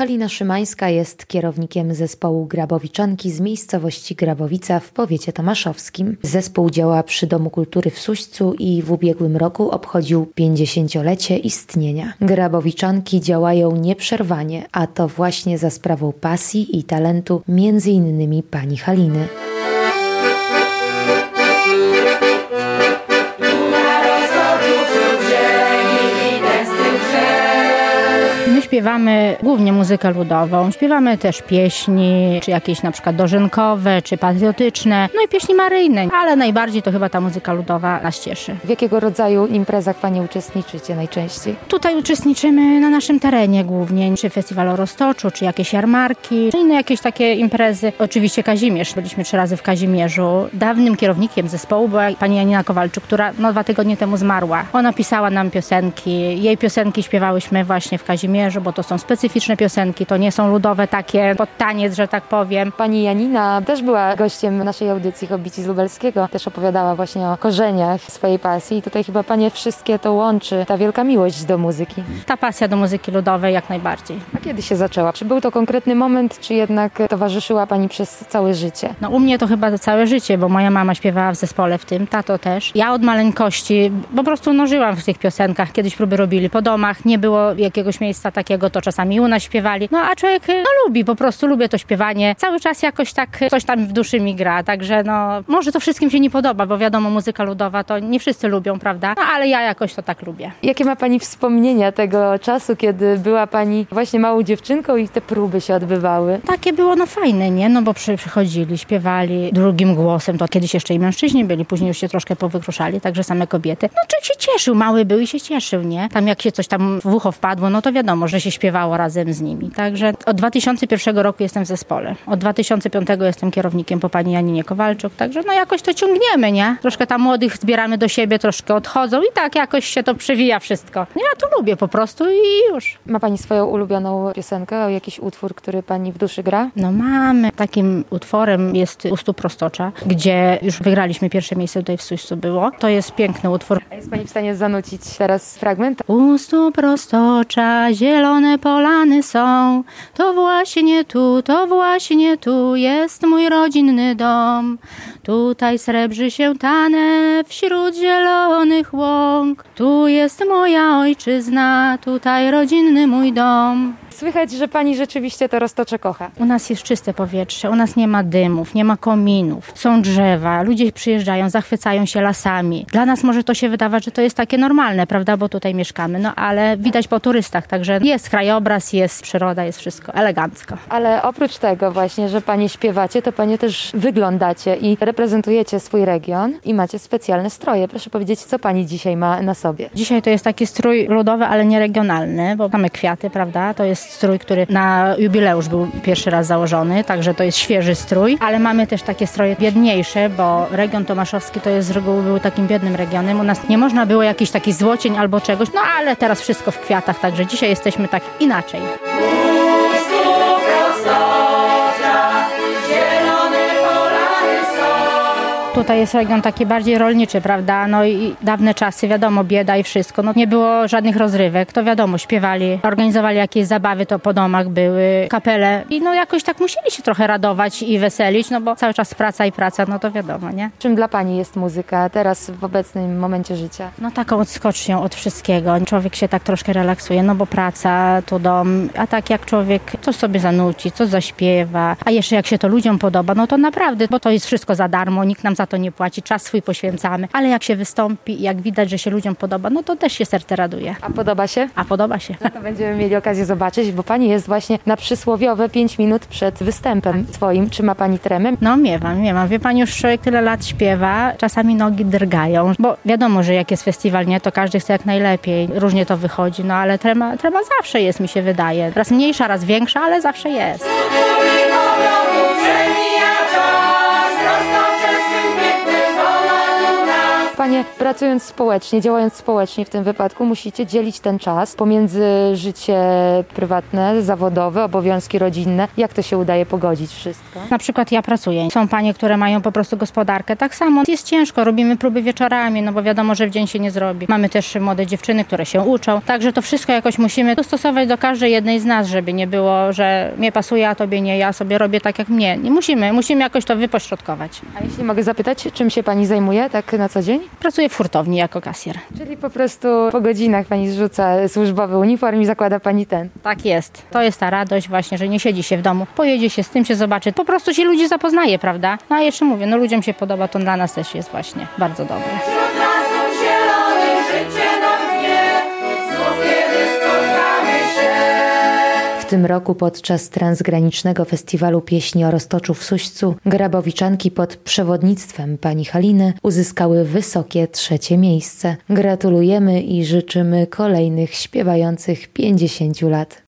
Halina Szymańska jest kierownikiem zespołu Grabowiczanki z miejscowości Grabowica w powiecie tomaszowskim. Zespół działa przy Domu Kultury w Suścu i w ubiegłym roku obchodził 50-lecie istnienia. Grabowiczanki działają nieprzerwanie, a to właśnie za sprawą pasji i talentu między innymi pani Haliny. Śpiewamy głównie muzykę ludową, śpiewamy też pieśni, czy jakieś na przykład dożynkowe, czy patriotyczne, no i pieśni maryjne, ale najbardziej to chyba ta muzyka ludowa nas cieszy. W jakiego rodzaju imprezach Panie uczestniczycie najczęściej? Tutaj uczestniczymy na naszym terenie głównie, czy festiwalu Roztoczu, czy jakieś jarmarki, czy inne jakieś takie imprezy. Oczywiście Kazimierz, byliśmy 3 razy w Kazimierzu. Dawnym kierownikiem zespołu była pani Janina Kowalczuk, która 2 tygodnie temu zmarła. Ona pisała nam piosenki, jej piosenki śpiewałyśmy właśnie w Kazimierzu, bo to są specyficzne piosenki, to nie są ludowe takie pod taniec, że tak powiem. Pani Janina też była gościem naszej audycji Hobbici z Lubelskiego, też opowiadała właśnie o korzeniach swojej pasji i tutaj chyba Panie wszystkie to łączy, ta wielka miłość do muzyki. Ta pasja do muzyki ludowej jak najbardziej. A kiedy się zaczęła? Czy był to konkretny moment, czy jednak towarzyszyła Pani przez całe życie? No u mnie to chyba całe życie, bo moja mama śpiewała w zespole w tym, tato też. Ja od maleńkości po prostu żyłam w tych piosenkach. Kiedyś próby robili po domach, nie było jakiegoś miejsca takiego, to czasami u nas śpiewali. No a człowiek lubi, po prostu lubię to śpiewanie. Cały czas jakoś tak coś tam w duszy mi gra, także może to wszystkim się nie podoba, bo wiadomo, muzyka ludowa to nie wszyscy lubią, prawda? No ale ja jakoś to tak lubię. Jakie ma Pani wspomnienia tego czasu, kiedy była Pani właśnie małą dziewczynką i te próby się odbywały? Takie było fajne, nie? No bo przychodzili, śpiewali drugim głosem, to kiedyś jeszcze i mężczyźni byli, później już się troszkę powykruszali, także same kobiety. No człowiek się cieszył, mały był i się cieszył, nie? Tam jak się coś tam w ucho wpadło, no to wiadomo, że się śpiewało razem z nimi. Także od 2001 roku jestem w zespole. Od 2005 jestem kierownikiem po pani Janinie Kowalczuk, także jakoś to ciągniemy, nie? Troszkę tam młodych zbieramy do siebie, troszkę odchodzą i tak jakoś się to przewija wszystko. Ja to lubię po prostu i już. Ma Pani swoją ulubioną piosenkę, jakiś utwór, który Pani w duszy gra? No mamy. Takim utworem jest U stóp Roztocza, gdzie już wygraliśmy pierwsze miejsce tutaj w Suścu było. To jest piękny utwór. A jest Pani w stanie zanucić teraz fragment? U stóp Roztocza zielone polany są, to właśnie tu jest mój rodzinny dom. Tutaj srebrzy się tanę wśród zielonych łąk. Tu jest moja ojczyzna, tutaj rodzinny mój dom. Słychać, że Pani rzeczywiście to Roztocze kocha. U nas jest czyste powietrze, u nas nie ma dymów, nie ma kominów, są drzewa, ludzie przyjeżdżają, zachwycają się lasami. Dla nas może to się wydawać, że to jest takie normalne, prawda, bo tutaj mieszkamy, ale widać po turystach, także jest krajobraz, jest przyroda, jest wszystko elegancko. Ale oprócz tego właśnie, że Panie śpiewacie, to Panie też wyglądacie i reprezentujecie swój region i macie specjalne stroje. Proszę powiedzieć, co Pani dzisiaj ma na sobie? Dzisiaj to jest taki strój ludowy, ale nie regionalny, bo mamy kwiaty, prawda, to jest strój, który na jubileusz był pierwszy raz założony, także to jest świeży strój, ale mamy też takie stroje biedniejsze, bo region tomaszowski to jest z reguły był takim biednym regionem. U nas nie można było jakiś taki złocień albo czegoś, ale teraz wszystko w kwiatach, także dzisiaj jesteśmy tak inaczej. Tutaj jest region taki bardziej rolniczy, prawda? I dawne czasy, wiadomo, bieda i wszystko. Nie było żadnych rozrywek, to wiadomo, śpiewali, organizowali jakieś zabawy, to po domach były, kapele. I jakoś tak musieli się trochę radować i weselić, bo cały czas praca i praca, to wiadomo, nie? Czym dla Pani jest muzyka teraz w obecnym momencie życia? Taką odskocznią od wszystkiego. Człowiek się tak troszkę relaksuje, bo praca, tu dom, a tak jak człowiek coś sobie zanuci, coś zaśpiewa, a jeszcze jak się to ludziom podoba, to naprawdę, bo to jest wszystko za darmo, nikt nam za to nie płaci, czas swój poświęcamy, ale jak się wystąpi i jak widać, że się ludziom podoba, to też się serce raduje. A podoba się? A podoba się. To będziemy mieli okazję zobaczyć, bo Pani jest właśnie na przysłowiowe 5 minut przed występem swoim. Czy ma Pani tremę? Miewam. Wie Pani, już człowiek tyle lat śpiewa, czasami nogi drgają, bo wiadomo, że jak jest festiwal, nie, to każdy chce jak najlepiej. Różnie to wychodzi, ale trema zawsze jest, mi się wydaje. Raz mniejsza, raz większa, ale zawsze jest. panie, pracując społecznie, działając społecznie w tym wypadku, musicie dzielić ten czas pomiędzy życie prywatne, zawodowe, obowiązki rodzinne. Jak to się udaje pogodzić wszystko? Na przykład ja pracuję. Są panie, które mają po prostu gospodarkę. Tak samo jest ciężko, robimy próby wieczorami, no bo wiadomo, że w dzień się nie zrobi. Mamy też młode dziewczyny, które się uczą. Także to wszystko jakoś musimy dostosować do każdej jednej z nas, żeby nie było, że mnie pasuje, a tobie nie, ja sobie robię tak jak mnie. Nie musimy jakoś to wypośrodkować. A jeśli mogę zapytać, czym się pani zajmuje tak na co dzień? Pracuję w hurtowni jako kasjer. Czyli po prostu po godzinach pani zrzuca służbowy uniform i zakłada pani ten. Tak jest. To jest ta radość właśnie, że nie siedzi się w domu. Pojedzie się z tym, się zobaczy. Po prostu się ludzi zapoznaje, prawda? No a jeszcze mówię, no ludziom się podoba, to dla nas też jest właśnie bardzo dobre. W tym roku podczas transgranicznego festiwalu pieśni o Roztoczu w Suścu grabowiczanki pod przewodnictwem pani Haliny uzyskały wysokie 3. miejsce. Gratulujemy i życzymy kolejnych śpiewających 50 lat.